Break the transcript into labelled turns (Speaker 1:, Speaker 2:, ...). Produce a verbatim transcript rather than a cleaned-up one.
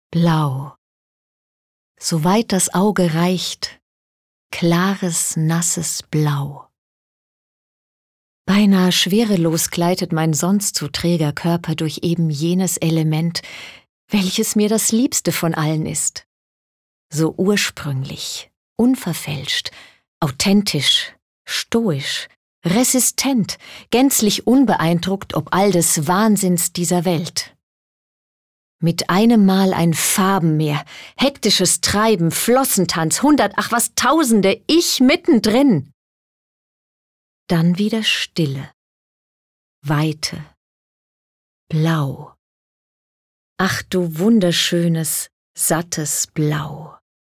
Speaker 1: Blau, soweit das Auge reicht, klares, nasses Blau. Beinahe schwerelos gleitet mein sonst so träger Körper durch eben jenes Element, welches mir das Liebste von allen ist. So ursprünglich, unverfälscht, authentisch, stoisch, resistent, gänzlich unbeeindruckt ob all des Wahnsinns dieser Welt. Mit einem Mal ein Farbenmeer, hektisches Treiben, Flossentanz, hundert, ach was Tausende, ich mittendrin. Dann wieder Stille, Weite, Blau. Ach du wunderschönes, sattes Blau.